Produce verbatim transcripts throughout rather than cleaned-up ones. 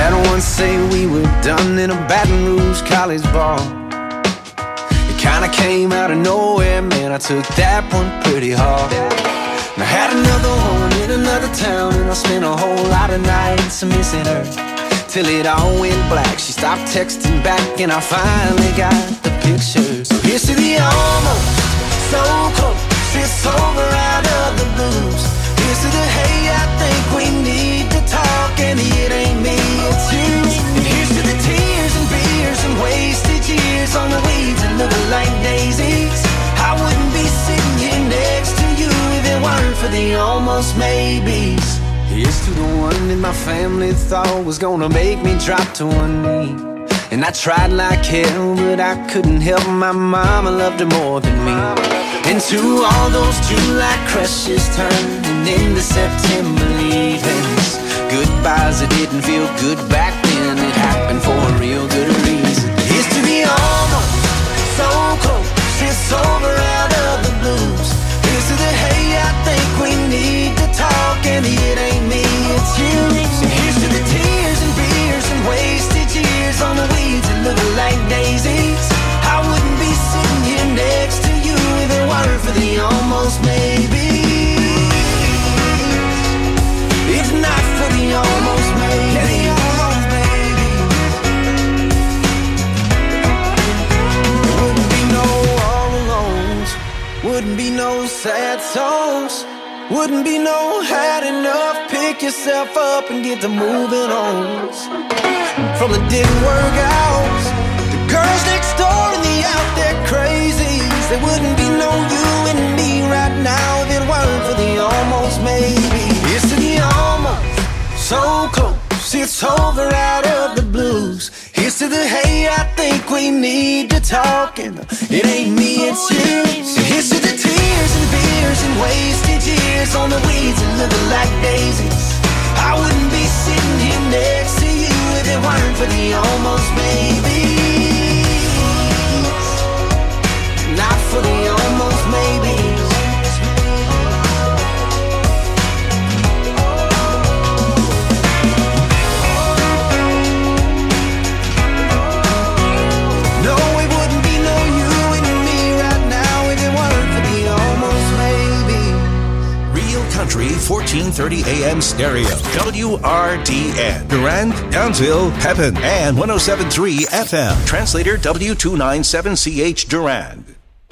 Heard one say we were done in a Baton Rouge college ball. It kinda came out of nowhere, man, I took that one pretty hard. And I had another one in another town, and I spent a whole lot of nights missing her, till it all went black. She stopped texting back, and I finally got the picture. So here's to the almost, so close, it's over out of the blues. Here's to the hey, I think we need to talk, and it ain't me, it's you. And here's to the tears and beers and wasted years on the weeds that look like daisies. I wouldn't be sitting here next to you if it weren't for the almost maybes. Here's to the one that my family thought was gonna make me drop to one knee. And I tried like hell, but I couldn't help. My mama loved her more than me. And to all those July crushes turning into September leavings, goodbyes that didn't feel good back then, it happened for a real good reason. Here's to the almost, so close, it's over out of the blues. Here's to the hey, I think we need to talk, and it ain't me, it's you. So here's to the tears and beers and wasted years on the weeds that look like daisies. I wouldn't be sitting here next to you if it weren't for the almost maybes. If not for the almost maybes. There wouldn't be no all alones, wouldn't be no sad songs, wouldn't be no had enough. Pick yourself up and get to moving on. From the didn't work out, the girls next door and the out there crazies. There wouldn't be no you and me right now if it weren't for the almost maybe. It's to the almost, so close, it's over out of the blues. Here's to the hey, I think we need to talk, and it ain't me, it's you. So here's to the tears and beers and wasted years on the weeds that look like daisies. I wouldn't be sitting here next to you if it weren't for the almost maybes. Not for the almost maybes. No, it wouldn't be no you and me right now if it weren't for the almost maybes. Real Country fourteen thirty A M stereo. W R D N. Durand, Townsville, Pepin, and one oh seven point three F M. Translator W two ninety-seven C H Durand.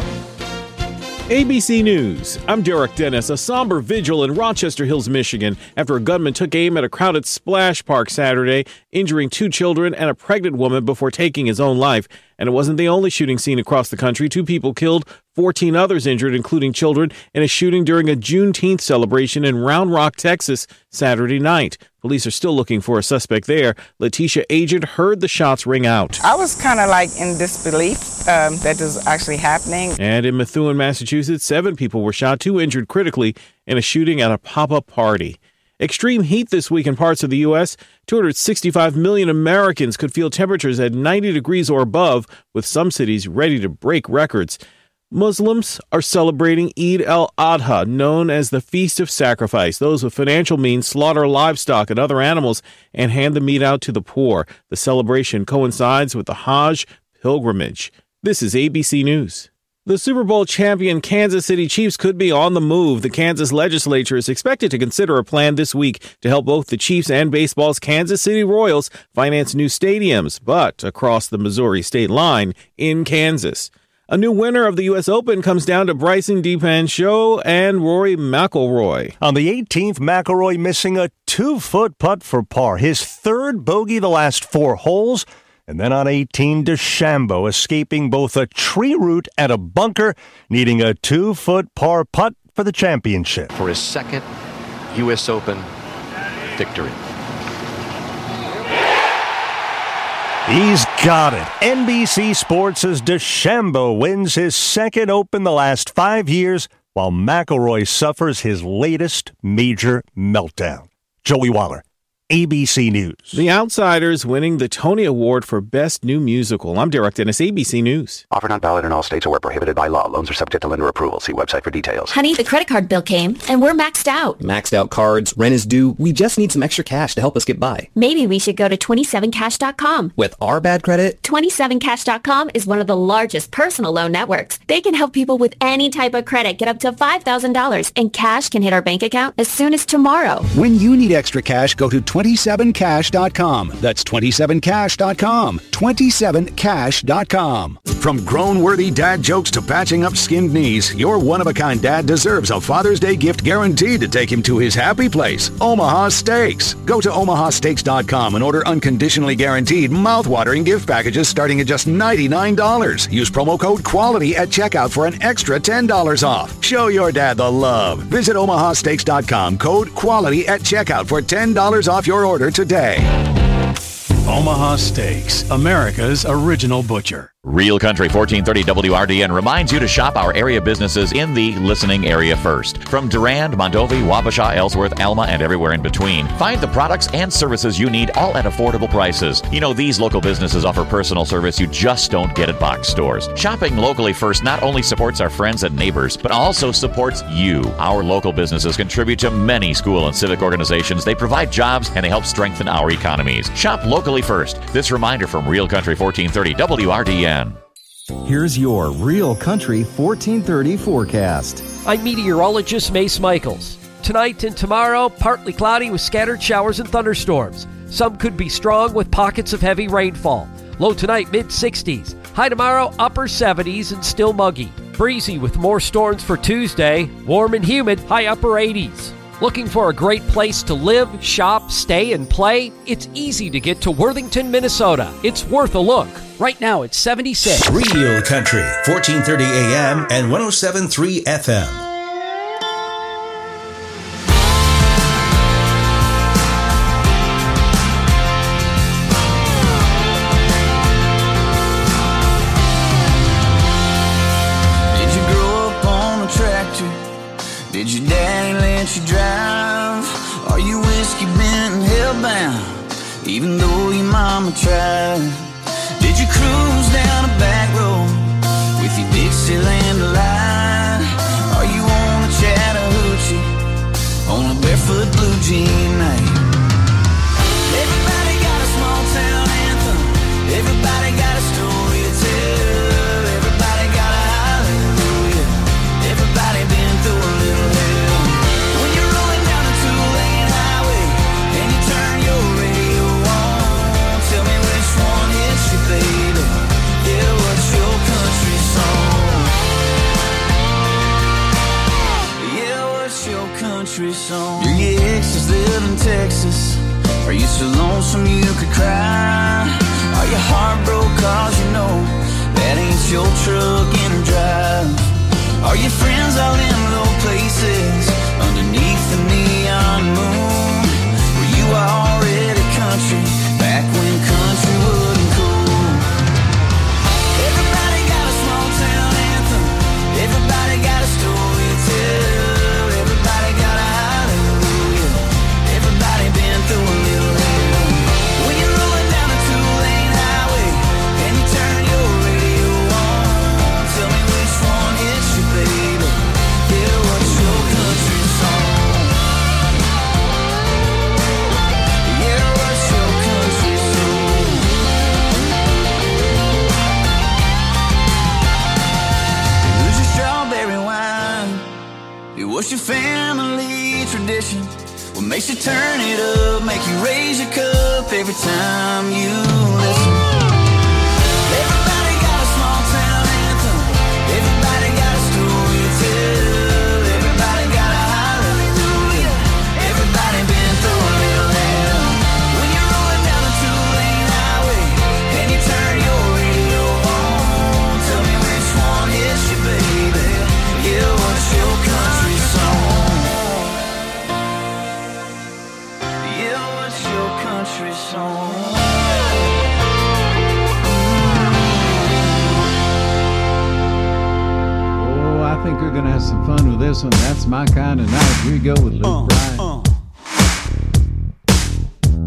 A B C News. I'm Derek Dennis. A somber vigil in Rochester Hills, Michigan, after a gunman took aim at a crowded splash park Saturday, injuring two children and a pregnant woman before taking his own life. And it wasn't the only shooting seen across the country. Two people killed, fourteen others injured, including children, in a shooting during a Juneteenth celebration in Round Rock, Texas, Saturday night. Police are still looking for a suspect there. Letitia Agent heard the shots ring out. I was kind of like in disbelief um, that this was actually happening. And in Methuen, Massachusetts, seven people were shot, two injured critically in a shooting at a pop-up party. Extreme heat this week in parts of the U S two hundred sixty-five million Americans could feel temperatures at ninety degrees or above, with some cities ready to break records. Muslims are celebrating Eid al-Adha, known as the Feast of Sacrifice. Those with financial means slaughter livestock and other animals and hand the meat out to the poor. The celebration coincides with the Hajj pilgrimage. This is A B C News. The Super Bowl champion Kansas City Chiefs could be on the move. The Kansas legislature is expected to consider a plan this week to help both the Chiefs and baseball's Kansas City Royals finance new stadiums, but across the Missouri state line in Kansas. A new winner of the U S Open comes down to Bryson DeChambeau and Rory McIlroy. On the eighteenth, McIlroy missing a two-foot putt for par, his third bogey the last four holes. And then on eighteen, DeChambeau escaping both a tree root and a bunker, needing a two-foot par putt for the championship. For his second U S Open victory. He's got it. N B C Sports' DeChambeau wins his second Open the last five years, while McIlroy suffers his latest major meltdown. Joey Waller, A B C News. The Outsiders winning the Tony Award for Best New Musical. I'm Derek Dennis, A B C News. Offer not valid in all states or where prohibited by law. Loans are subject to lender approval. See website for details. Honey, the credit card bill came, and we're maxed out. Maxed out cards, rent is due. We just need some extra cash to help us get by. Maybe we should go to twenty-seven cash dot com. With our bad credit? twenty-seven cash dot com is one of the largest personal loan networks. They can help people with any type of credit get up to five thousand dollars, and cash can hit our bank account as soon as tomorrow. When you need extra cash, go to twenty-seven cash dot com. That's twenty-seven cash dot com. twenty-seven cash dot com. From grown-worthy dad jokes to patching up skinned knees, your one-of-a-kind dad deserves a Father's Day gift guaranteed to take him to his happy place, Omaha Steaks. Go to omaha steaks dot com and order unconditionally guaranteed mouth-watering gift packages starting at just ninety-nine dollars. Use promo code QUALITY at checkout for an extra ten dollars off. Show your dad the love. Visit omaha steaks dot com, code QUALITY at checkout for ten dollars off your order today. Omaha Steaks, America's original butcher. Real Country fourteen thirty W R D N reminds you to shop our area businesses in the listening area first. From Durand, Mondovi, Wabasha, Ellsworth, Alma, and everywhere in between, find the products and services you need all at affordable prices. You know, these local businesses offer personal service you just don't get at box stores. Shopping locally first not only supports our friends and neighbors, but also supports you. Our local businesses contribute to many school and civic organizations. They provide jobs and they help strengthen our economies. Shop locally first. This reminder from Real Country fourteen thirty W R D N. Here's your Real Country fourteen thirty forecast. I'm meteorologist Mace Michaels. Tonight and tomorrow, partly cloudy with scattered showers and thunderstorms. Some could be strong with pockets of heavy rainfall. Low tonight, mid sixties. High tomorrow, upper seventies and still muggy. Breezy with more storms for Tuesday. Warm and humid, high upper eighties. Looking for a great place to live, shop, stay, and play? It's easy to get to Worthington, Minnesota. It's worth a look. Right now, it's seventy-six. Real Country, fourteen thirty A M and one oh seven point three F M. Did you grow up on a tractor? Did your daddy let you drive? Are you whiskey bent and hellbound, even though your mama tried? Did you cruise down a back road with your Dixieland line? Are you on a Chattahoochee on a barefoot blue jean night? Everybody got a small town anthem. Everybody got a story to tell. Everybody got a hallelujah. Everybody been through a little hell. When you're rolling down a two-lane highway and you turn your radio on, tell me which one hits you, baby. Yeah, what's your country song? Yeah, what's your country song? Do your exes live in Texas? Are you so lonesome you could cry? Are you heartbroken cause you know that ain't your truck in a drive? Are your friends all in low places underneath the neon moon? Were you already country back when country wasn't cool? Everybody got a small town anthem. Everybody got a story to tell. Everybody got a hallelujah. Everybody been through a little hell. When you're rolling down a two-lane highway and you turn your radio on, tell me which one hits you, baby. Yeah, what's your country song? Yeah, what's your country song? Who's your strawberry wine? What's your family tradition? What makes you turn it up, make you raise your cup every time you listen? Everybody got a small town anthem. Everybody got a story to tell. Everybody got a hallelujah. Everybody been through a little hell. When you're rolling down a two-lane highway and you turn your radio on, tell me which one hits you, baby. Yeah, what's your country song? Yeah, what's your country song? Oh, I think we're gonna have some fun with this one. That's My Kind of Night. Here we go with Luke uh, Bryan. Uh.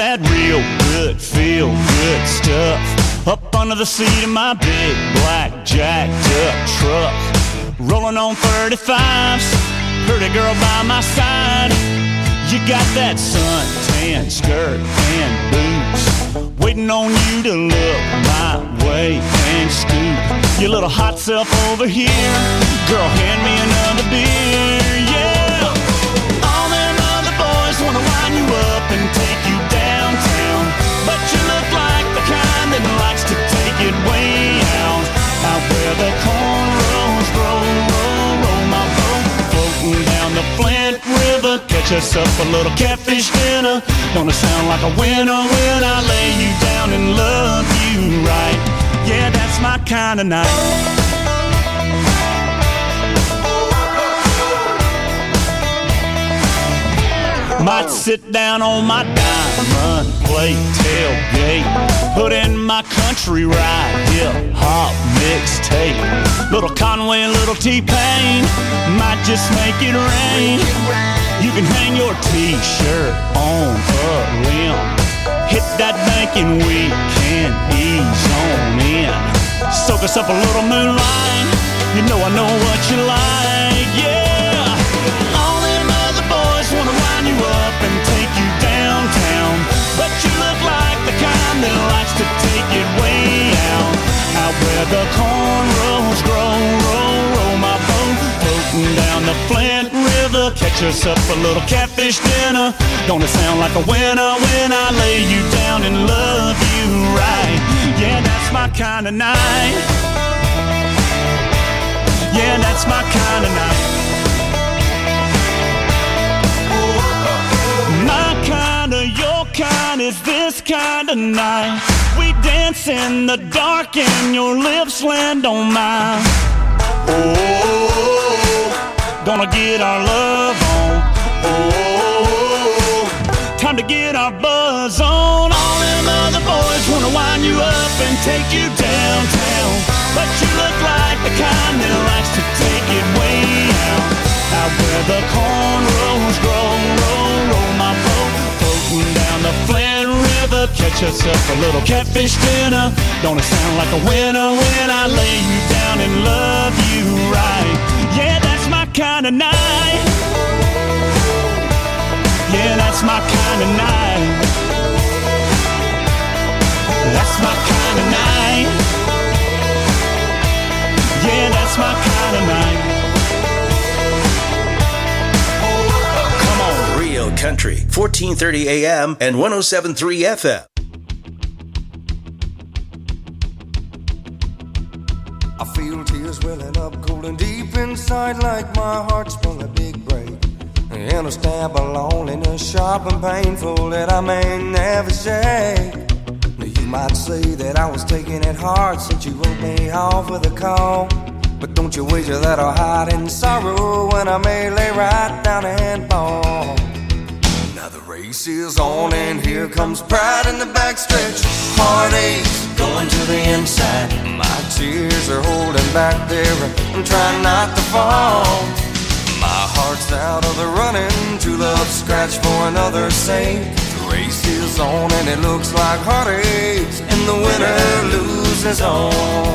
that real good, feel good stuff up under the seat of my big black jacked up truck. Rolling on thirty-fives, pretty girl by my side. You got that suntan skirt and boots, waiting on you to look my way and scoop your little hot self over here. Girl, hand me another beer, yeah. All them other boys wanna wind you up and take you downtown, but you look like the kind that likes to take it way out, out where the cornrows grow, roll, roll my boat, floating down the Flint River. Catch us up a little catfish dinner. Gonna sound like a winner when I lay you down and love you right. Yeah, that's my kind of night. Might sit down on my diamond plate tailgate, put in my country ride, hip hop mixtape. Little Conway, little T-Pain, might just make it rain. You can hang your t-shirt on a limb, hit that bank and we can ease on in. Soak us up a little moonlight, you know I know what you like, yeah. All them other boys wanna wind you up and take you downtown, but you look like the kind that likes to take it way out, out where the cornrows grow, roll, roll my boat, floating down the Flint River. Catch us up a little catfish dinner. Gonna sound like a winner when I lay you down and love you right. Yeah, that's my kind of night. Yeah, that's my kind of night. My kind of, your kind is this kind of night. We dance in the dark and your lips land on mine. Oh, gonna get our love on. Oh, time to get our buzz on. All them other boys wanna wind you up and take you downtown, but you look like the kind that likes to take it way out, out where the cornrows grow, roll, roll my boat, floating down the Flint River. Catch us up a little catfish dinner. Gonna sound like a winner when I lay you down and love you right. Yeah, that's my kind of night. Yeah, that's my kind of night. That's my kind of night. Yeah, that's my kind of night. Come on, Real Country, fourteen thirty A M and one oh seven point three F M. I feel tears welling up cold and deep inside, like my heart sprung a big break. And a stab of loneliness, sharp and painful, that I may never shake. Now you might say that I was taking it hard since you wrote me off with a call, but don't you wager that I'll hide in sorrow when I may lay right down and fall. Now the race is on and here comes pride in the backstretch. Heartaches going to the inside, my tears are holding back there, I'm trying not to fall. My heart's out of the running, true love scratch for another's sake. The race is on and it looks like heartaches, and the winner loses all.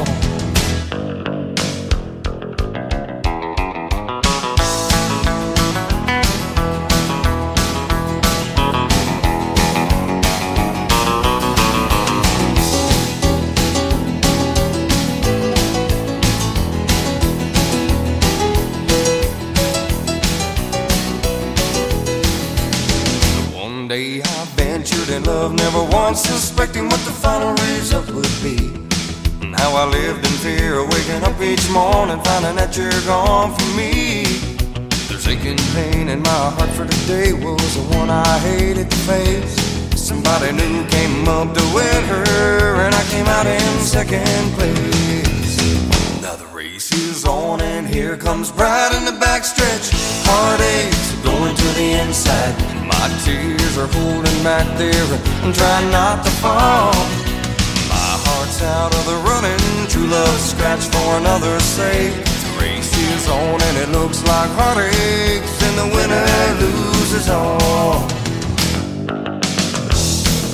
Love, never once suspecting what the final result would be. And how I lived in fear of waking up each morning, finding that you're gone from me. There's aching pain in my heart for today was the one I hated to face. Somebody new came up to win her, and I came out in second place. Now the race is on and here comes pride in the backstretch. Heartaches going to the inside, my tears are holding back there, I'm trying not to fall. My heart's out of the running, true love scratch for another's sake. The race is on and it looks like heartaches, and the winner loses all.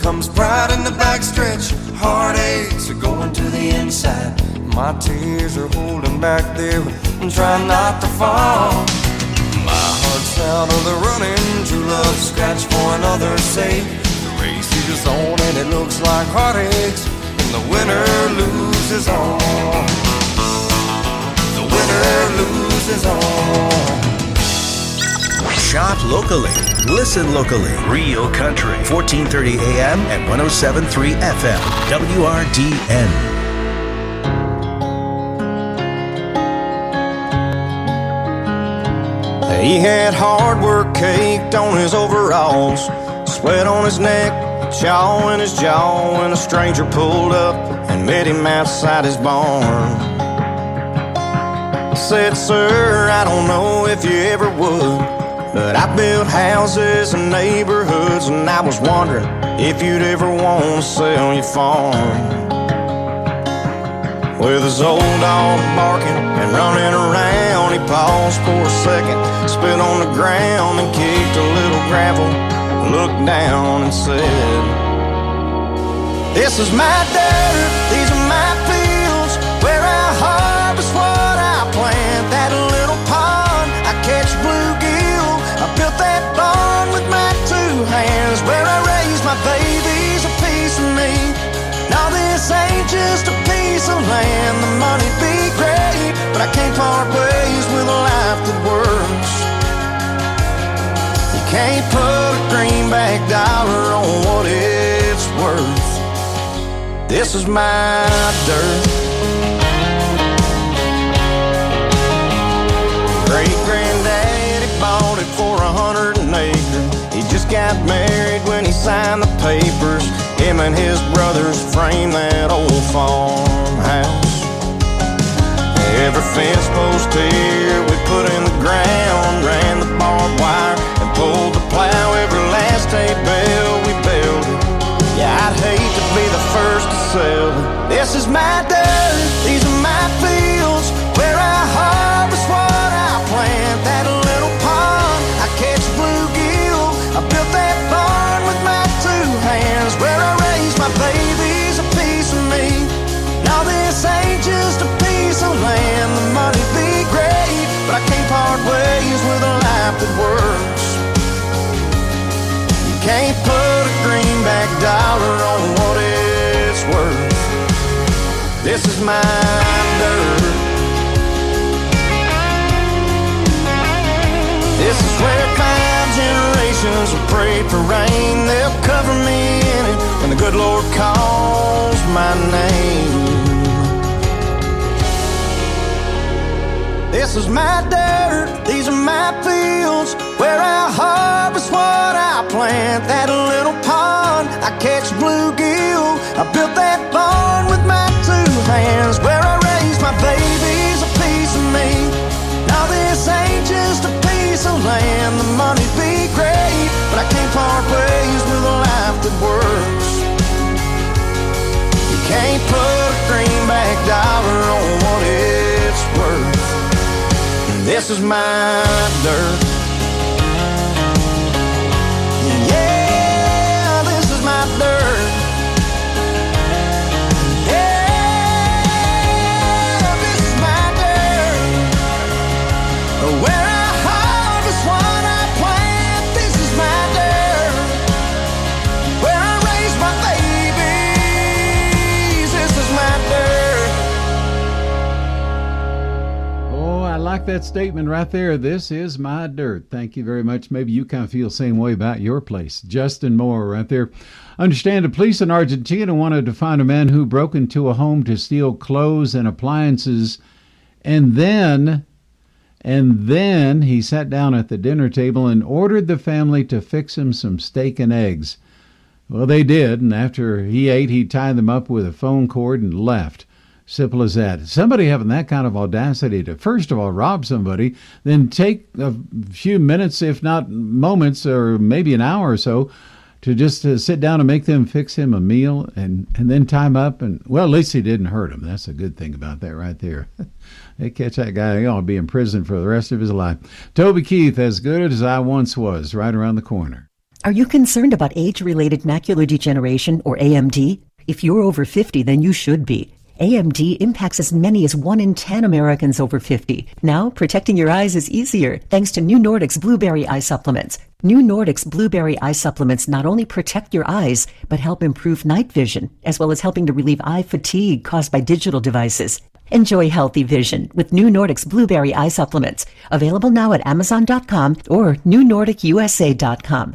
comes pride in the backstretch. Heartaches are going to the inside. My tears are holding back there. I'm trying not to fall. My heart's out of the running. True love scratch for another's sake. The race is on and it looks like heartaches. And the winner loses all. The winner loses all. Shop locally. Listen locally. Real Country. fourteen thirty A M and one oh seven point three F M. W R D N. He had hard work caked on his overalls, sweat on his neck, chaw in his jaw, when a stranger pulled up and met him outside his barn. Said, sir, I don't know if you ever would, but I built houses and neighborhoods, and I was wondering if you'd ever want to sell your farm. With his old dog barking and running around, he paused for a second, spit on the ground and kicked a little gravel, looked down and said, this is my dirt, these are my fields, where I harvest what I plant. That little pond, I catch bluegill, I built that barn with my two hands, where I raise my babies, a piece of me. Now this ain't just a piece of land, the money'd be great, but I can't part ways with a life that works. You can't put a greenback dollar on what it's worth. This is my dirt. Great-granddaddy bought it for a hundred an acre. He just got married when he signed the papers. Him and his brothers framed that old farmhouse. Every fence post here we put in the ground, ran the barbed wire and pulled the plow. Every last hay bale we built it. Yeah, I'd hate to be the first to sell it. This is my dirt, these are my fields, where I harvest what I plant. That little pond, I catch bluegill, I built that barn with my two hands, where I raise my babies, a piece of me. Now this ain't just a piece of land, the money'd be great, but I can't part ways with a life that works. You can't put a greenback dollar on what it's worth. This is my dirt. This is where five generations have prayed for rain. They'll cover me in it when the good Lord calls my name. This is my dirt, these are my fields, where I harvest what I plant. That little pond, I catch bluegill, I built that barn with my two hands, where I raise my babies, a piece of me. Now this ain't just a piece of land, the money'd be great, but I can't part ways with a life that works. You can't put a greenback dollar on what it's worth. This is my dirt. Yeah, this is my dirt. Yeah, this is my dirt. Where I harvest what I plant. This is my dirt. Where I raise my babies. This is my dirt. Oh, I like that statement right there. This is my dirt. Thank you very much. Maybe you kind of feel the same way about your place. Justin Moore right there. Understand the police in Argentina wanted to find a man who broke into a home to steal clothes and appliances, and then and then he sat down at the dinner table and ordered the family to fix him some steak and eggs. Well, they did, and after he ate, he tied them up with a phone cord and left. Simple as that. Somebody having that kind of audacity to, first of all, rob somebody, then take a few minutes, if not moments, or maybe an hour or so, to just uh, sit down and make them fix him a meal and, and then tie him up. And, well, at least he didn't hurt him. That's a good thing about that right there. They catch that guy, he ought to be in prison for the rest of his life. Toby Keith, as good as I once was, right around the corner. Are you concerned about age-related macular degeneration, or A M D? If you're over fifty, then you should be. A M D impacts as many as one in ten Americans over fifty. Now, protecting your eyes is easier thanks to New Nordics Blueberry Eye Supplements. New Nordics Blueberry Eye Supplements not only protect your eyes, but help improve night vision, as well as helping to relieve eye fatigue caused by digital devices. Enjoy healthy vision with New Nordics Blueberry Eye Supplements. Available now at Amazon dot com or New Nordic U S A dot com.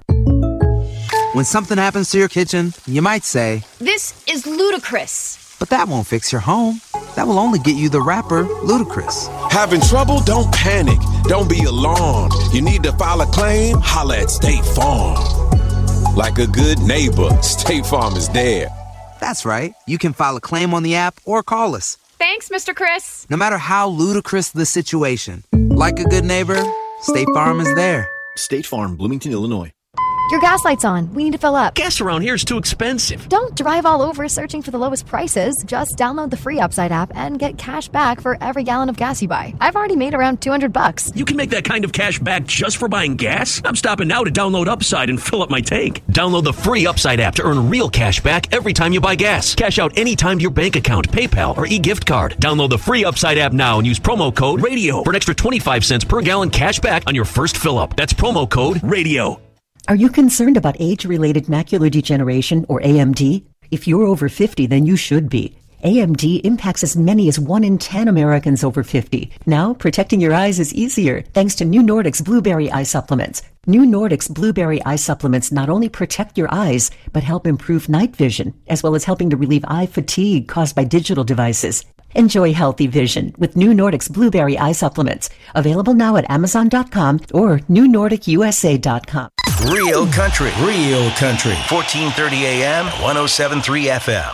When something happens to your kitchen, you might say, "This is ludicrous." But that won't fix your home. That will only get you the rapper, Ludacris. Having trouble? Don't panic. Don't be alarmed. You need to file a claim? Holla at State Farm. Like a good neighbor, State Farm is there. That's right. You can file a claim on the app or call us. Thanks, Mister Chris. No matter how ludicrous the situation, like a good neighbor, State Farm is there. State Farm, Bloomington, Illinois. Your gas light's on. We need to fill up. Gas around here is too expensive. Don't drive all over searching for the lowest prices. Just download the free Upside app and get cash back for every gallon of gas you buy. I've already made around two hundred bucks. You can make that kind of cash back just for buying gas? I'm stopping now to download Upside and fill up my tank. Download the free Upside app to earn real cash back every time you buy gas. Cash out anytime to your bank account, PayPal, or e-gift card. Download the free Upside app now and use promo code RADIO for an extra twenty-five cents per gallon cash back on your first fill up. That's promo code RADIO. Are you concerned about age-related macular degeneration, or A M D? If you're over fifty, then you should be. A M D impacts as many as one in ten Americans over fifty. Now, protecting your eyes is easier thanks to New Nordics Blueberry Eye Supplements. New Nordics Blueberry Eye Supplements not only protect your eyes, but help improve night vision, as well as helping to relieve eye fatigue caused by digital devices. Enjoy healthy vision with New Nordics Blueberry Eye Supplements. Available now at Amazon dot com or New Nordic U S A dot com. Real country, real country. fourteen thirty A M, one oh seven point three F M.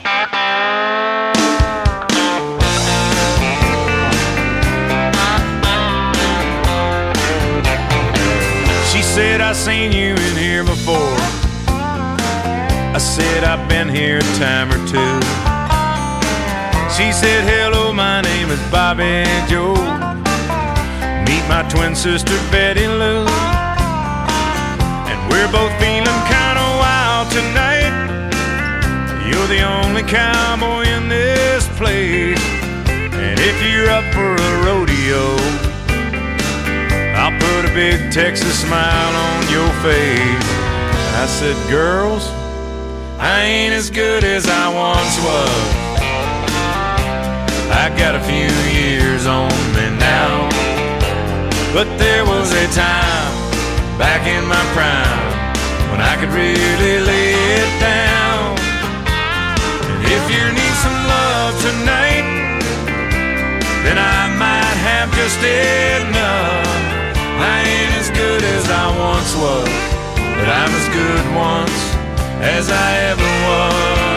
She said, "I seen you in here before." I said, "I've been here a time or two." She said, "Hello, my name is Bobby Joe. Meet my twin sister Betty Lou. And we're both feeling kind of wild tonight. You're the only cowboy in this place. And if you're up for a rodeo, I'll put a big Texas smile on your face." I said, "Girls, I ain't as good as I once was. I got a few years on me now. But there was a time back in my prime when I could really lay it down. And if you need some love tonight, then I might have just enough. I ain't as good as I once was, but I'm as good once as I ever was."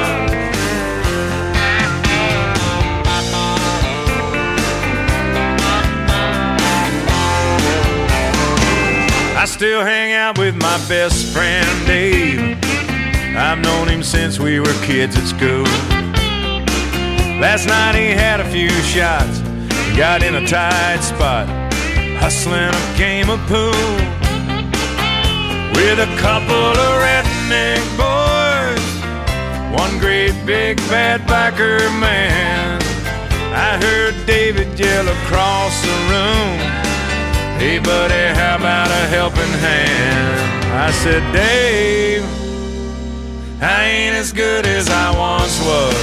I still hang out with my best friend Dave. I've known him since we were kids at school. Last night he had a few shots, got in a tight spot, hustling a game of pool with a couple of redneck boys, one great big bad biker man. I heard David yell across the room, "Hey buddy, how about a helping hand?" I said, "Dave, I ain't as good as I once was.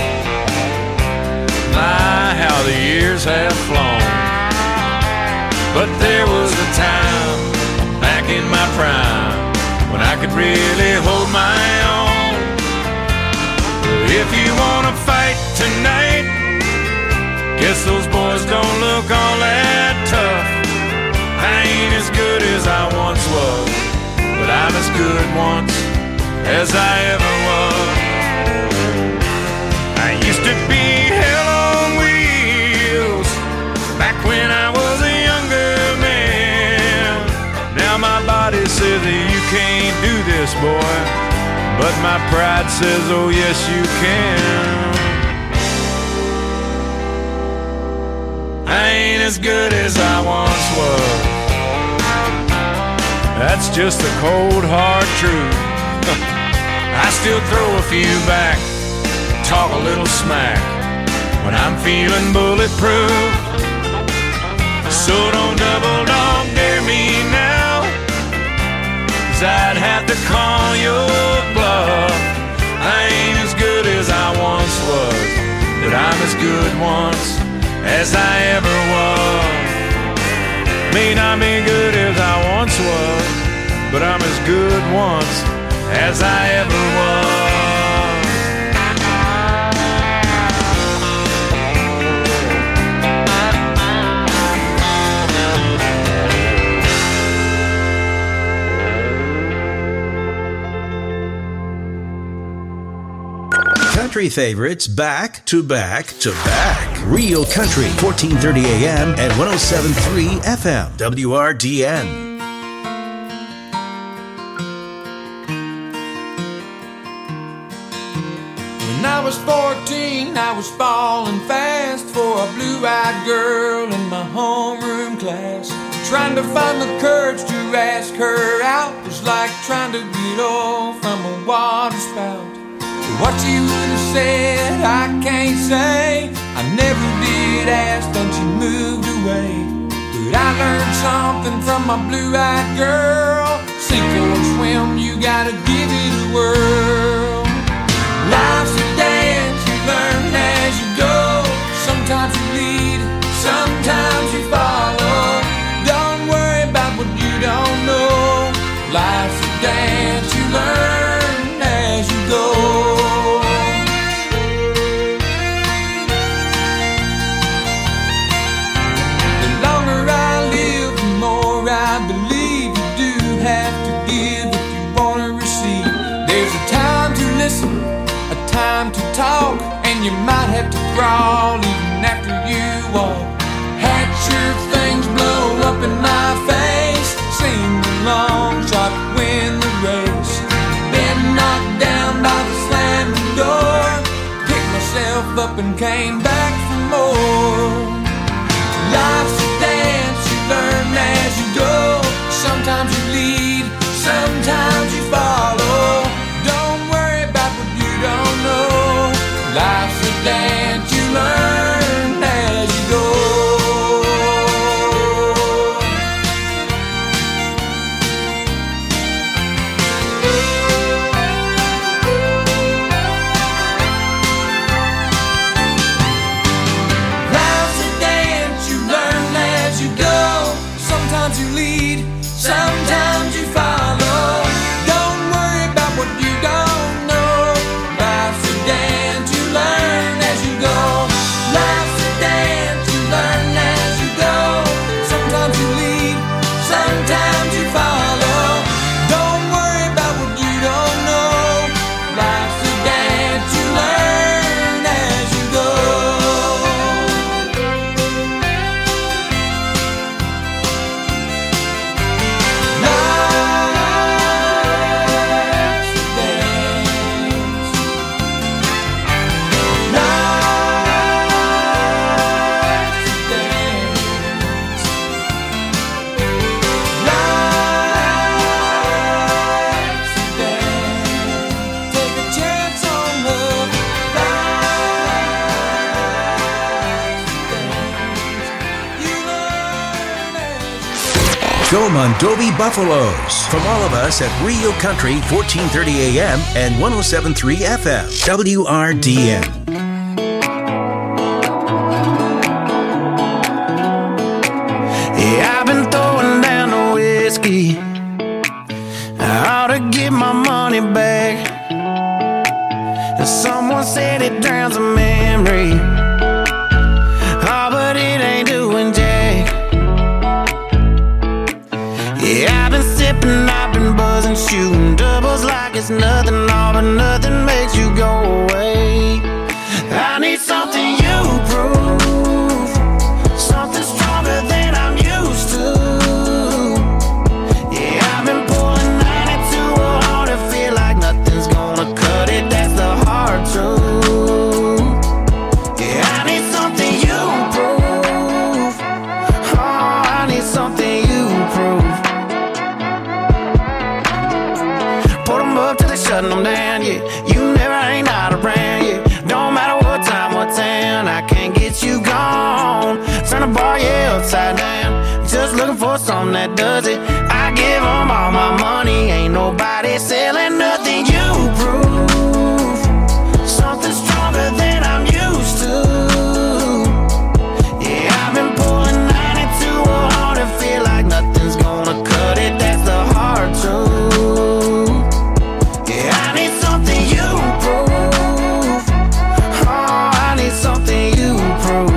My, how the years have flown. But there was a time back in my prime when I could really hold my own. If you wanna fight tonight, guess those boys don't look all that tough. I ain't as good as I once was, but I'm as good once as I ever was. I used to be hell on wheels back when I was a younger man. Now my body says that you can't do this, boy, but my pride says, oh yes you can. I ain't as good as I once was. That's just the cold, hard truth. I still throw a few back, talk a little smack when I'm feeling bulletproof. So don't double dog dare me now, 'cause I'd have to call your bluff. I ain't as good as I once was, but I'm as good once as I ever was. May not be good as I once was, but I'm as good once as I ever was. Country favorites back to back to back. Real Country, fourteen thirty A M and one oh seven point three F M, W R D N. When I was fourteen, I was falling fast for a blue-eyed girl in my homeroom class. Trying to find the courage to ask her out was like trying to get off from a water spout. What she would have said, I can't say. I never did ask, then she moved away. But I learned something from my blue-eyed girl. Sink or swim, you gotta give it a whirl. Life's a dance, you learn as you go. Sometimes you lead, sometimes you follow. Don't worry about what you don't know. Life's a dance, you learn as you go. Time to talk, and you might have to crawl even after you walk. Had your things blow up in my face, seemed a long shot to win the race. Been knocked down by the slamming door, picked myself up and came back for more. Life's a dance, you learn as you go. Sometimes you lead, sometimes you follow. Don't worry about what you don't know. Life's a dance, you learn as you go. Life's a dance, you learn as you go. Sometimes you lead, sometimes you follow. Don't worry about what you don't know. Life's a dance, you learn as you go. Life's a dance, you learn as you go. Sometimes you lead, sometimes you follow. Don't worry about what you don't know. Life's a dance, you learn as you go. Go Mondovi Buffaloes. From all of us at Real Country, fourteen thirty A M and one oh seven point three F M, W R D N. Yeah, I've been throwing down the whiskey. I ought to get my money back. Someone said it drowns a memory. Oh, but it ain't doing jack. Yeah, I've been sipping, I've been buzzing, shooting doubles like it's nothing, all but nothing makes you go away. the bar, yeah, upside down. Just looking for something that does it. I give them all my money. Ain't nobody selling nothing. You prove something stronger than I'm used to. Yeah, I've been pulling ninety-two or one hundred. Feel like nothing's gonna cut it. That's the hard truth. Yeah, I need something you prove. Oh, I need something you prove.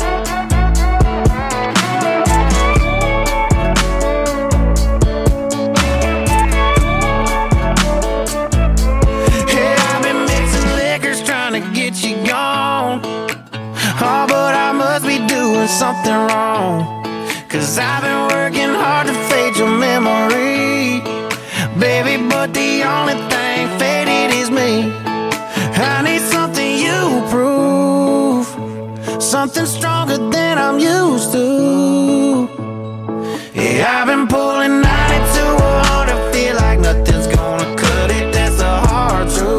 Oh, but I must be doing something wrong, 'cause I've been working hard to fade your memory, baby, but the only thing faded is me. I need something you prove, something stronger than I'm used to. Yeah, I've been pulling ninety-two or one hundred, feel like nothing's gonna cut it, that's the hard truth.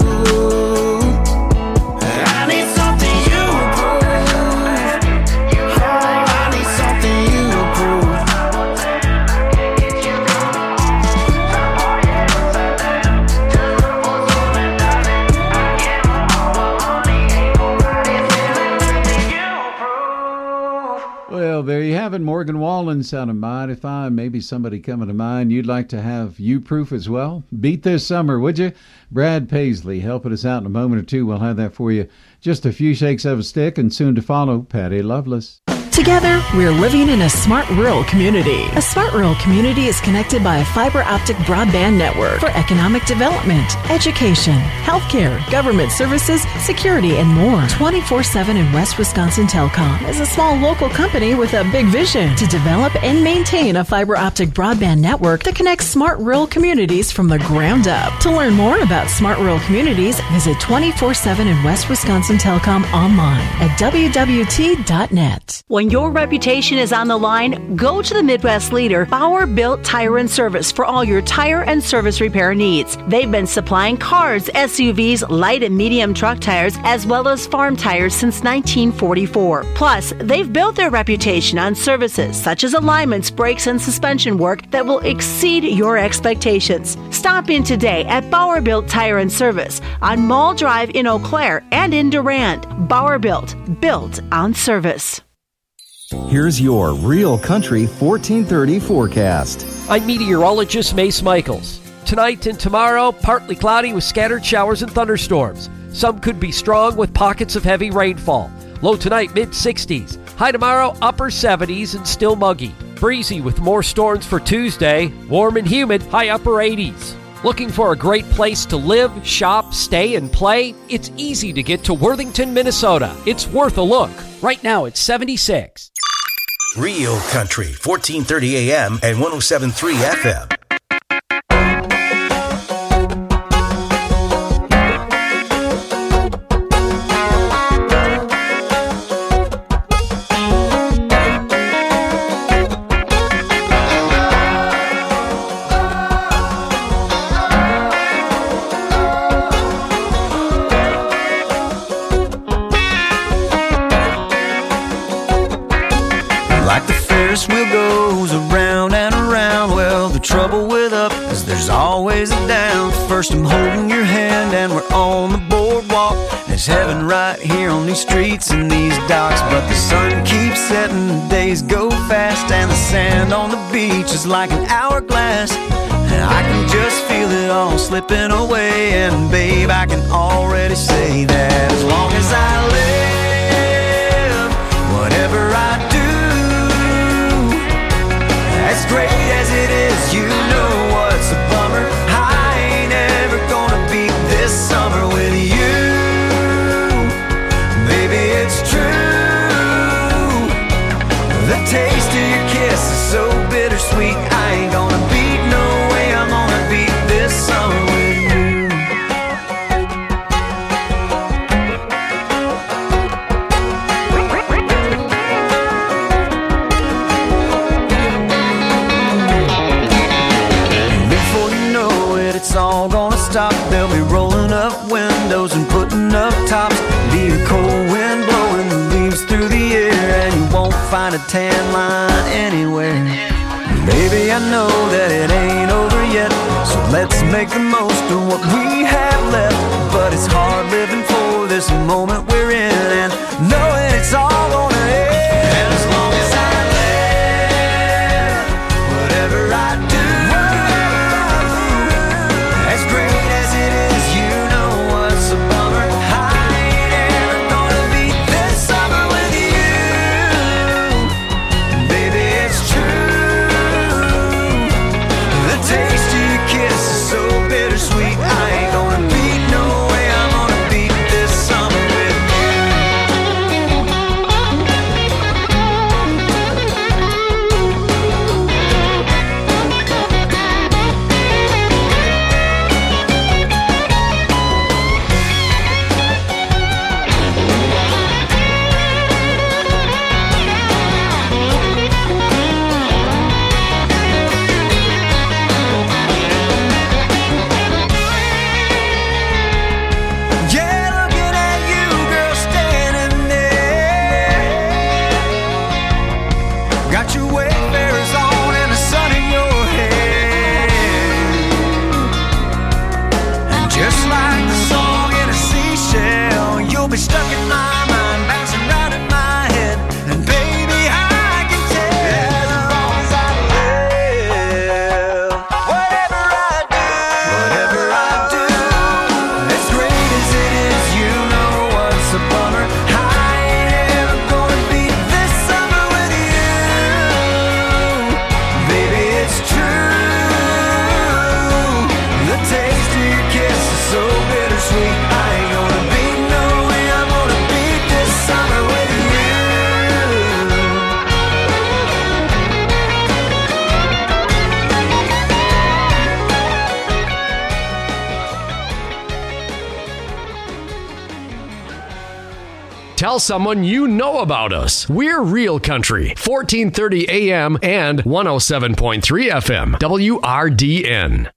Well, there you have it. Morgan Wallen sounded mighty fine. Maybe somebody coming to mind you'd like to have you proof as well. Beat this summer, would you? Brad Paisley helping us out in a moment or two. We'll have that for you. Just a few shakes of a stick, and soon to follow, Patty Loveless. Together, we're living in a smart rural community. A smart rural community is connected by a fiber optic broadband network for economic development, education, healthcare, government services, security, and more. twenty-four seven in West Wisconsin Telecom is a small local company with a big vision to develop and maintain a fiber optic broadband network that connects smart rural communities from the ground up. To learn more about smart rural communities, visit twenty-four seven in West Wisconsin Telecom online at w w t dot net. When your reputation is on the line, go to the Midwest leader, Bauer Built Tire and Service, for all your tire and service repair needs. They've been supplying cars, S U Vs, light and medium truck tires, as well as farm tires since nineteen forty-four. Plus, they've built their reputation on services such as alignments, brakes, and suspension work that will exceed your expectations. Stop in today at Bauer Built Tire and Service on Mall Drive in Eau Claire and in Durand. Bauer Built, built on service. Here's your Real Country fourteen thirty forecast. I'm meteorologist Mace Michaels. Tonight and tomorrow, partly cloudy with scattered showers and thunderstorms. Some could be strong with pockets of heavy rainfall. Low tonight, mid sixties. High tomorrow, upper seventies and still muggy. Breezy with more storms for Tuesday. Warm and humid, high upper eighties. Looking for a great place to live, shop, stay, and play? It's easy to get to Worthington, Minnesota. It's worth a look. Right now, it's seventy-six. Real Country, fourteen thirty A M and one oh seven point three F M. Wheel goes around and around. Well, the trouble with up is there's always a down. First I'm holding your hand and we're on the boardwalk. There's heaven right here on these streets and these docks. But the sun keeps setting, the days go fast, and the sand on the beach is like an hourglass. And I can just feel it all slipping away. And babe, I can already say that as long as I live, whatever I do, as great as it is, you know what's a bummer. I ain't ever gonna beat this summer with you. Baby, it's true. The taste of your kiss is so bittersweet. I ain't gonna beat, no way I'm gonna beat this summer with you. It's all gonna stop. They'll be rolling up windows and putting up tops. Be a cold wind blowing the leaves through the air, and you won't find a tan line anywhere. Baby, I know that it ain't over yet, so let's make the most of what we have left. But it's hard living for this moment we're in and knowing it's all gonna end. And as long as I live, whatever I do, as great as it is, you know what's a bummer. I ain't ever gonna beat this summer with you. Baby, it's true. The taste of your kiss is so bittersweet. I ain't gonna beat no way. I'm gonna beat this summer with you. Yeah, looking at you, girl, standing there. Got your Wayfarers on and the sun in your hair. And just like the song in a seashell, you'll be stuck in my mind, bouncing round in my head. And baby, I can tell as long as I live, whatever I do, whatever I do, as great as it is, you know what's a bummer. I ain't ever gonna beat this summer with you. Baby, it's true. The taste of your kiss is so bittersweet. I ain't gonna beat no way. I'm gonna beat this summer with you. Tell someone you know about us. We're Real Country, fourteen thirty A M and one oh seven point three F M, W R D N.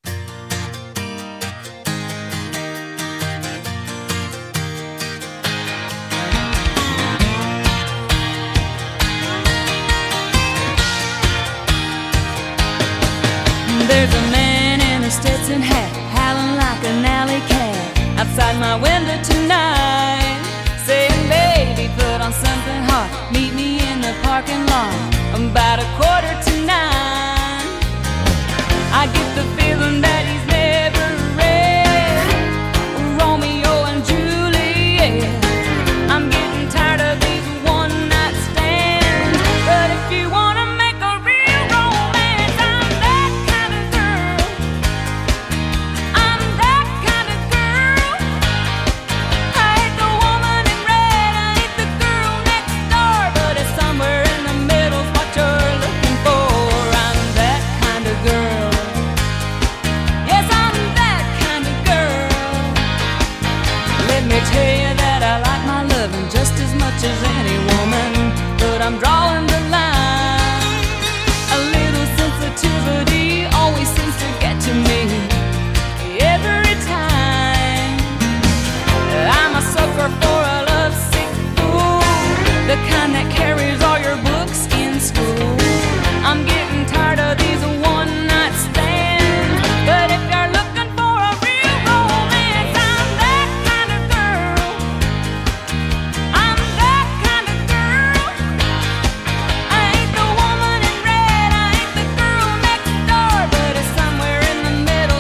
There's a man in a Stetson hat, howling like an alley cat, outside my window tonight, saying, baby, put on something hot, meet me in the parking lot, about a quarter to nine. I get the feeling that he's never read Romeo and Juliet. I'm getting tired of these one-night stands, but if you wanna make a real romance, I'm that kind of girl. I'm that kind of girl. I ain't the woman in red, I ain't the girl next door, but it's somewhere in the middle's what you're looking for. I'm that kind of girl. Yes, I'm that kind of girl. Let me tell you that I like my loving just as much as any woman, but I'm drawing the line. A little sensitivity always seems to get to me every time. I'm a sucker for a lovesick fool, the kind that carries all your books in school. I'm getting tired of these one-night stands, but if you're looking for a real romance, I'm that kind of girl. I'm that kind of girl. I ain't the woman in red, I ain't the girl next door, but it's somewhere in the middle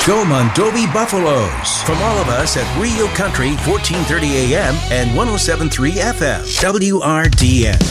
Go Mondovi Buffaloes. From all of us at Real Country, fourteen thirty A M and one oh seven point three F M, W R D N.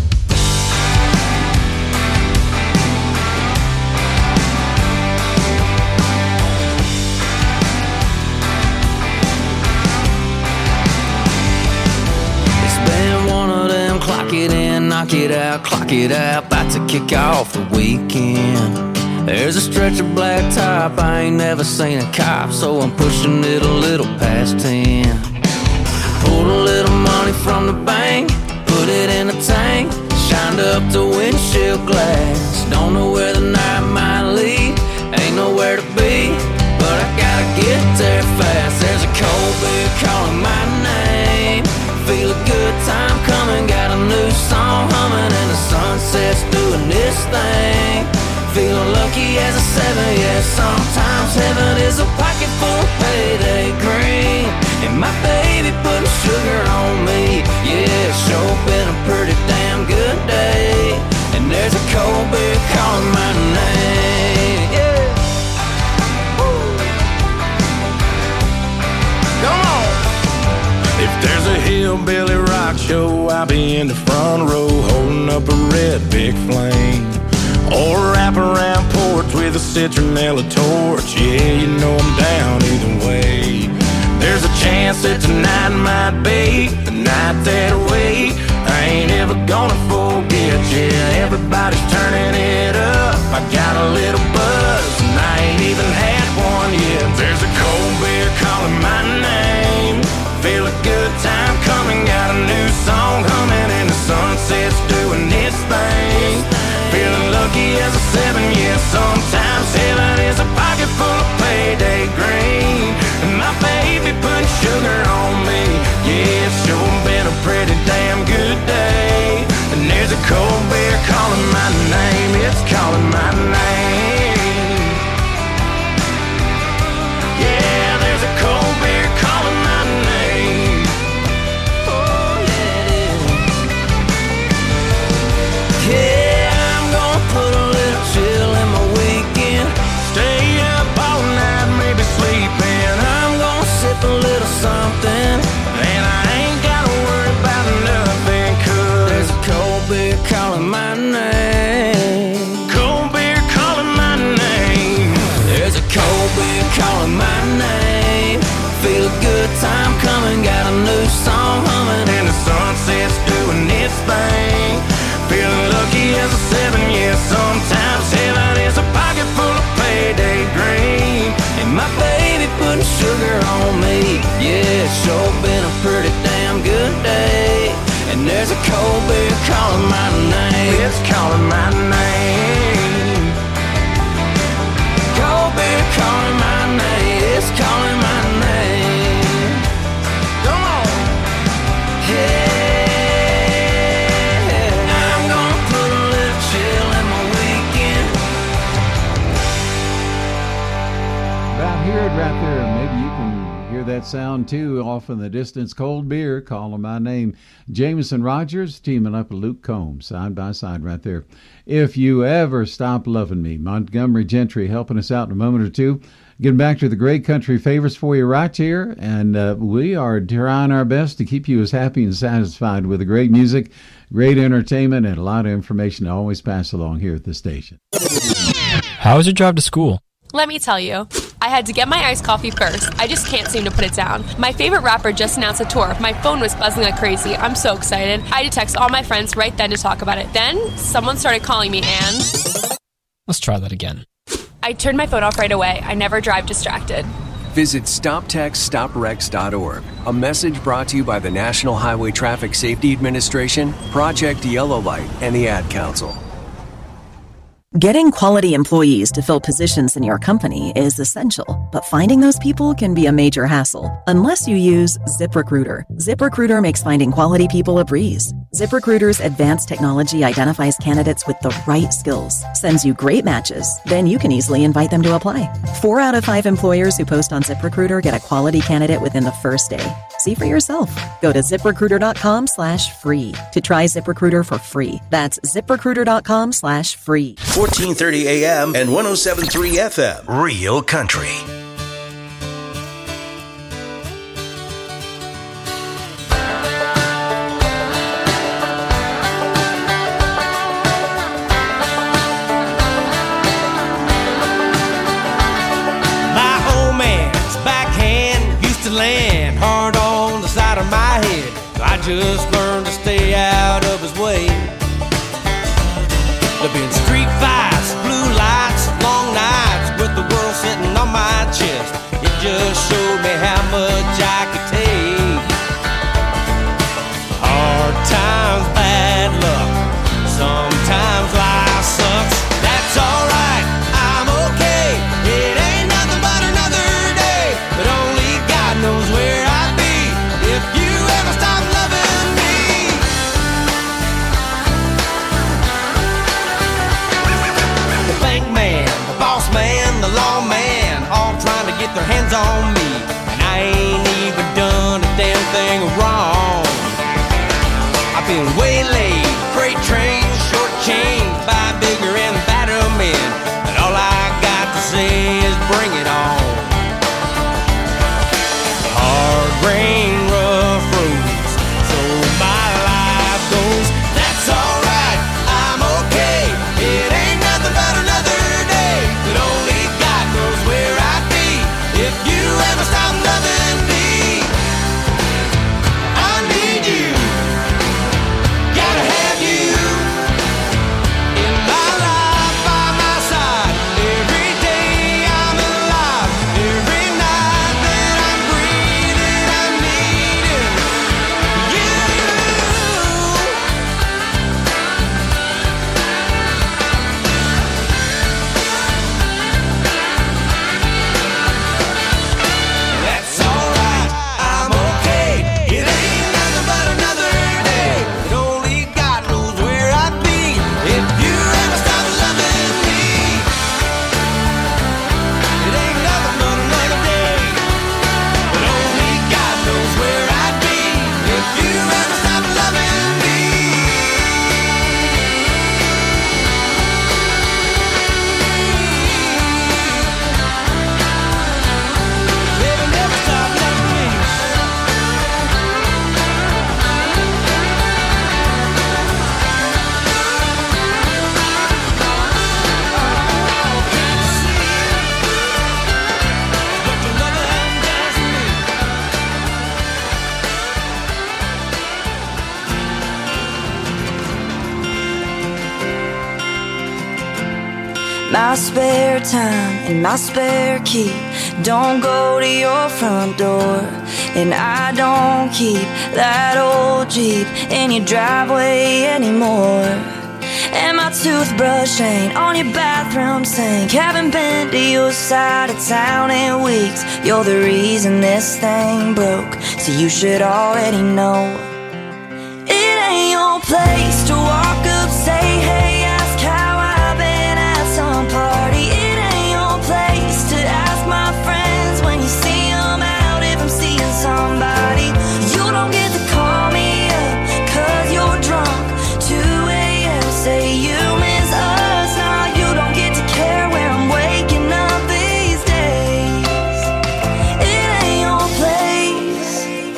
Clock it in, knock it out, clock it out, about to kick off the weekend. There's a stretch of black top, I ain't never seen a cop, so I'm pushing it a little past ten. Pulled a little money from the bank, put it in a tank, shined up the windshield glass. Don't know where the night might lead, ain't nowhere to be, but I gotta get there fast. There's a cold beer calling my name, feel a good time coming, got a new song humming, and the sunset's doing this thing. Feeling lucky as a seven, yeah, sometimes heaven is a pocket full of payday green. And my baby putting sugar on me, yeah, it's sure been a pretty damn good day. And there's a cold beer calling my name, yeah. Woo. Come on. If there's a hillbilly rock show, I'll be in the front row holding up a red big flame. Or wrap around porch with a citronella torch. Yeah, you know I'm down either way. There's a chance that tonight might be the night that I wait. I ain't ever gonna forget. Yeah, everybody's turning it up. I got a little buzz and I ain't even had one yet. There's a cold beer calling my name, feel a good time coming, got a new song humming, and the sunset's doing its thing. Feeling lucky as a seven, yeah, sometimes heaven is a pocket full of payday green. And my baby putting sugar on me, yeah, it's sure been a pretty damn good day. And there's a cold beer calling my name, it's calling my name. Yeah, there's a cold beer calling my name. Oh, yeah, it is. Yeah. Put a little chill in my weekend, stay up all night, maybe sleeping. I'm gonna sip a little something, and I ain't gotta worry about nothing, cause there's a cold beer calling my name. Cold beer calling my name. There's a cold beer calling my name. Feel a good time coming, got a new song humming, and the sunset's doing its thing. Feeling lucky as a seven, yeah, sometimes heaven is a pocket full of payday green. And my baby putting sugar on me, yeah, it's sure been a pretty damn good day. And there's a cold beer calling my name, it's calling my name. Cold beer calling my name, it's calling my name. Come on, yeah. Hear it right there. Maybe you can hear that sound too off in the distance. Cold beer calling my name. Jameson Rogers teaming up with Luke Combs, side by side right there. If You Ever Stop Loving Me. Montgomery Gentry helping us out in a moment or two. Getting back to the great country favorites for you right here, and uh, we are trying our best to keep you as happy and satisfied with the great music, great entertainment, and a lot of information to always pass along here at the station. How was your drive to school? Let me tell you, I had to get my iced coffee first. I just can't seem to put it down. My favorite rapper just announced a tour. My phone was buzzing like crazy. I'm so excited. I had to text all my friends right then to talk about it. Then, someone started calling me and... Let's try that again. I turned my phone off right away. I never drive distracted. Visit stop text stop wrecks dot org. A message brought to you by the National Highway Traffic Safety Administration, Project Yellow Light, and the Ad Council. Getting quality employees to fill positions in your company is essential, but finding those people can be a major hassle unless you use ZipRecruiter. ZipRecruiter makes finding quality people a breeze. ZipRecruiter's advanced technology identifies candidates with the right skills, sends you great matches, then you can easily invite them to apply. Four out of five employers who post on ZipRecruiter get a quality candidate within the first day. See for yourself. Go to ZipRecruiter.com slash free to try ZipRecruiter for free. That's ZipRecruiter.com slash free. fourteen thirty A M and one oh seven point three F M. Real Country. I just learned to stay out of his way. There've been street fights, blue lights, long nights with the world sitting on my chest. It just showed me how much I could take. Hard times, bad luck, sometimes life sucks. That's alright, I'm okay. It ain't nothing but another day, but only God knows where I'd be if you ever stop loving me. The bank man, the boss man, the law man, all trying to get their hands on me, and I ain't even done a damn thing wrong. I've been waylaid, freight trains, shortchanged by bigger and badder men, and all I got to say is bring it on. Hard rain, rough roads, so my life goes. That's alright, I'm okay. It ain't nothing but another day, but only God knows where I'd be if you ever stop loving me. I need you, gotta have you in my life, by my side. Every day I'm alive, every night that I'm breathing, I'm needing you. That's alright, I'm okay. It ain't nothing but another day, but only God knows where I'd be if you ever stop loving me. It ain't nothing but another day, but only God knows where I'd be if you ever stop loving me. Baby, never stop loving me. My spare time and my spare key don't go to your front door, and I don't keep that old Jeep in your driveway anymore. And my toothbrush ain't on your bathroom sink. Haven't been to your side of town in weeks. You're the reason this thing broke, so you should already know. It ain't your place to walk up, say hey, ask how I've been at some party. It ain't your place to ask my friends when you see them out if I'm seeing somebody. You don't get to call me up cause you're drunk, two a.m. say you miss us. Now you don't get to care where I'm waking up these days. It ain't your place.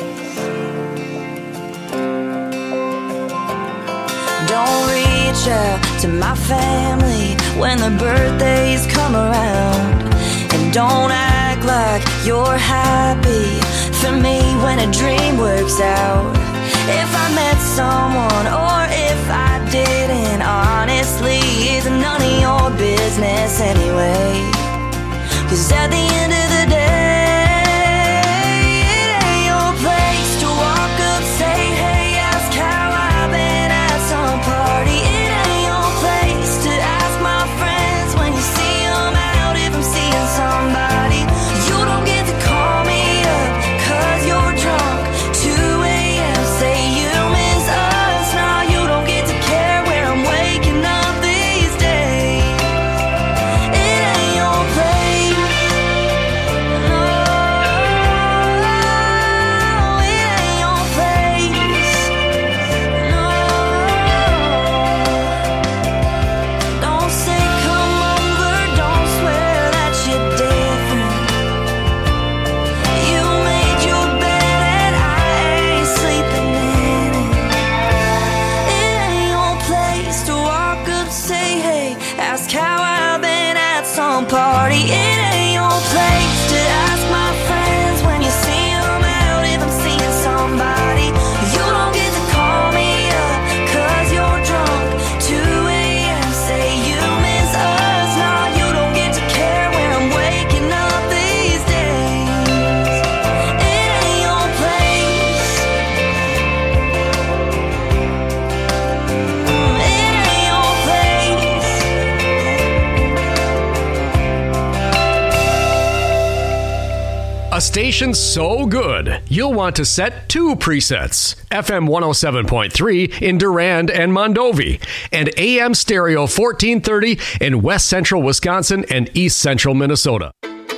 Don't reach out to my family when their birthdays come around, and don't act like you're happy for me when a dream works out. If I met someone or if I didn't, honestly, it's none of your business anyway. Cause at the end of the day, it ain't your place to walk up, say hey, ask how I've been at some party. It ain't your place to ask my friends when you see them out if I'm seeing somebody. You don't get to call me up cause you're drunk, two a.m. say you miss us. Now you don't get to care where I'm waking up these days. It ain't your place. A station so good, you'll want to set two presets. F M one oh seven point three in Durand and Mondovi, and A M Stereo fourteen thirty in West Central Wisconsin and East Central Minnesota.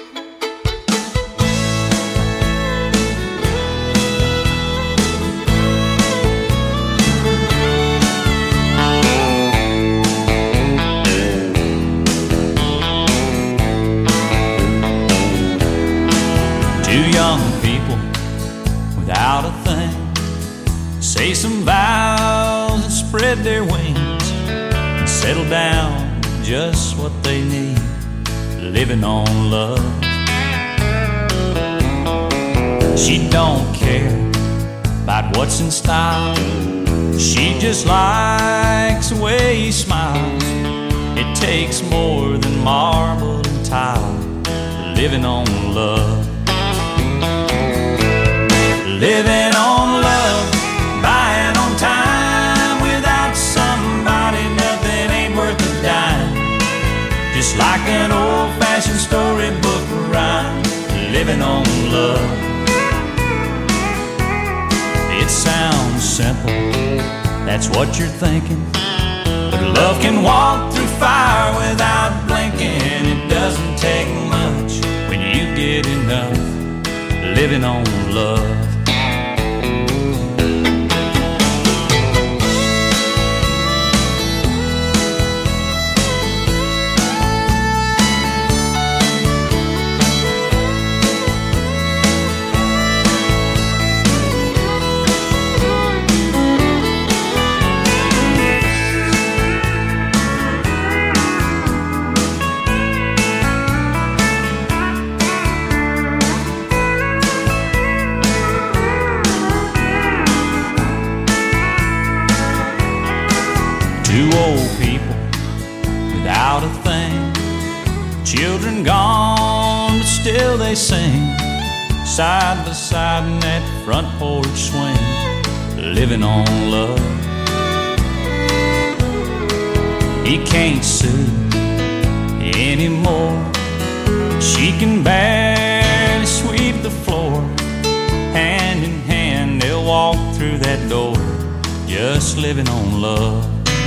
Two young people without a thing say some vows and spread their wings and settle down just what they need, living on love. She don't care about what's in style, she just likes the way he smiles. It takes more than marble and tile, living on love. Living on love, buying on time. Without somebody, nothing ain't worth a dime. Just like an old-fashioned storybook rhyme, living on love. It sounds simple, that's what you're thinking, but love can walk through fire without blinking. It doesn't take much when you get enough, living on love. Two old people without a thing, children gone, but still they sing, side by side in that front porch swing, living on love. He can't sue anymore, she can barely sweep the floor. Hand in hand they'll walk through that door, just living on love.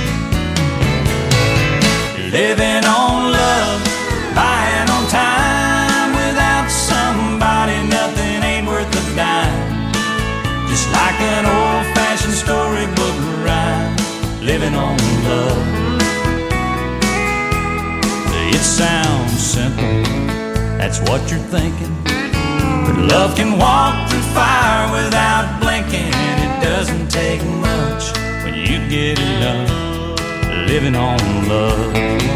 Living on love, buying on time. Without somebody, nothing ain't worth a dime. Just like an old-fashioned storybook rhyme, living on love. It sounds simple, that's what you're thinking, but love can walk through fire without blinking. It doesn't take much when you get enough, living on love.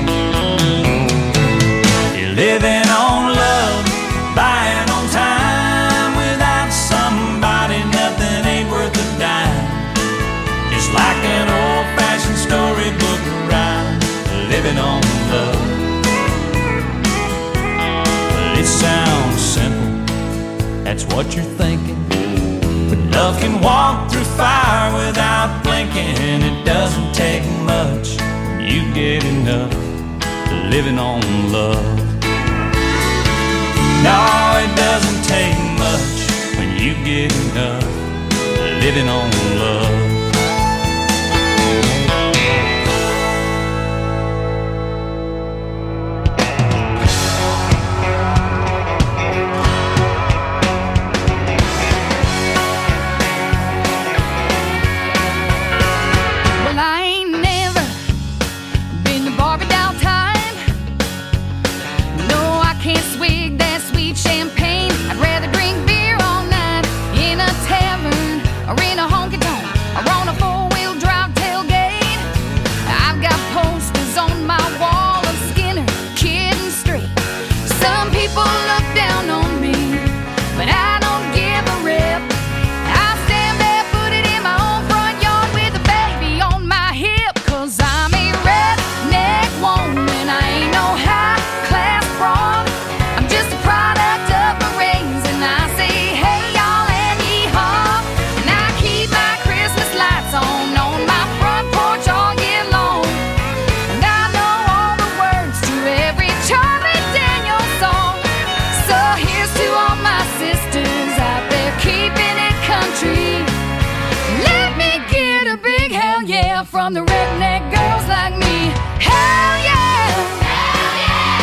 You're living on love, buying on time. Without somebody, nothing ain't worth a dime. Just like an old-fashioned storybook rhyme, living on love. It sounds simple, that's what you're thinking, but love can walk through fire without blinking. It doesn't take much when you get enough, living on love. No, it doesn't take much when you get enough, living on love. Champagne. I'd rather drink beer all night in a tavern or in a home from the redneck girls like me. Hell yeah! Hell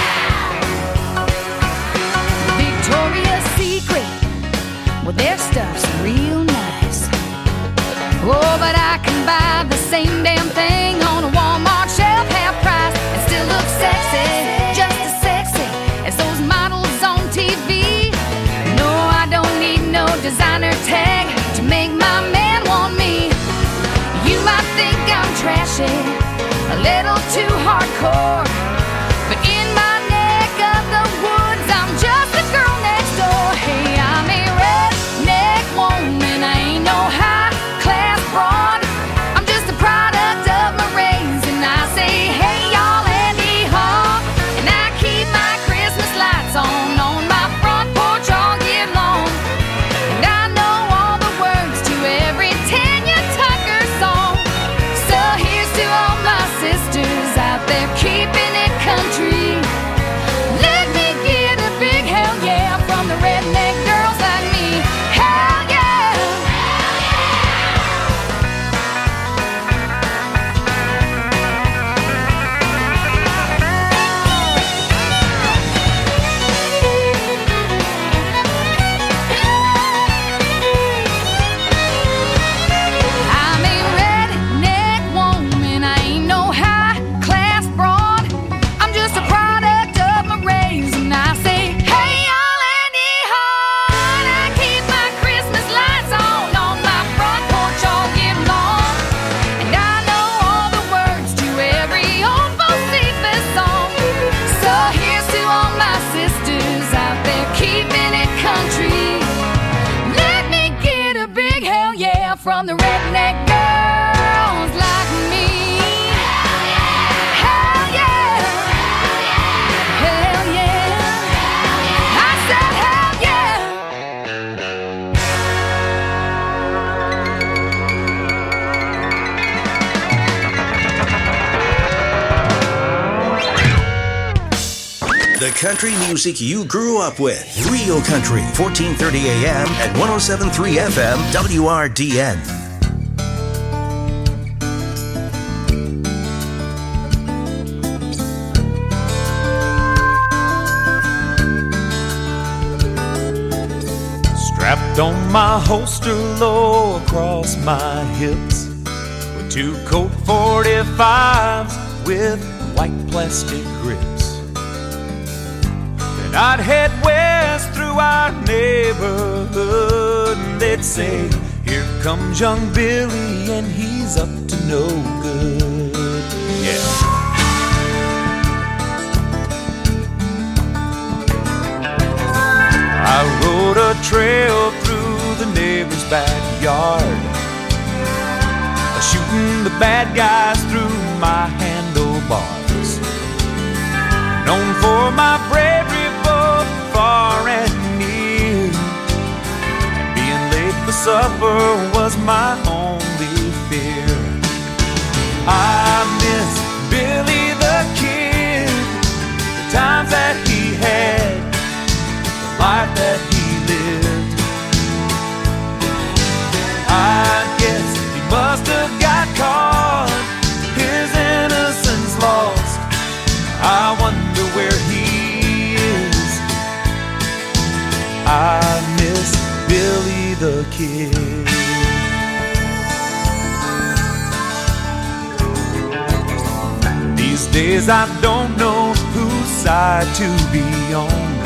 yeah! Victoria's Secret, well, their stuff's real nice. Oh, but I can buy the same damn thing on a Walmart shelf, half price, and still look sexy, just as sexy as those models on T V. No, I don't need no designer tag to make my man want me. You might think I'm trashy, a little too hardcore, but in my neck of the woods, I'm just a girl next door. Hey, I'm a redneck woman, I ain't no high class broad. I'm just a product of my race, and I say, hey y'all, Andy Haw, and I keep my Christmas lights on on my front porch all year long, and I know all the words to every Tanya Tucker song. So here's to all my sisters out there keeping it country. Let me get a big hell yeah from the redneck girls like me. Hell yeah! I'm a redneck woman, I ain't no high class broad. I'm just a product of my race, and I say, hey y'all, Andy Haw, and I keep my Christmas lights on on my front porch all year long, and I know all the words to every old Bocephus song. So here's to all my sisters out there keeping it country. Let me get a big hell yeah from the redneck girls like me. Hell yeah! Hell yeah! I said hell yeah! The country music you grew up with. Real Country, fourteen thirty A M and one oh seven point three F M, W R D N. Strapped on my holster low across my hips with two Colt forty-fives with white plastic grips. Then I'd head west through our neighborhood, and they'd say, here comes young Billy and he's up to no good. Yeah. I rode a trail through the neighbor's backyard, shooting the bad guys through my handlebars. Known for my bravery both far and near, and being late for supper was my only fear. I miss Billy the Kid, the times that he had, the life that he lived. I guess he must have got caught, his innocence lost. I wonder where he is. I miss Billy the Kid. These days I don't know whose side to be on.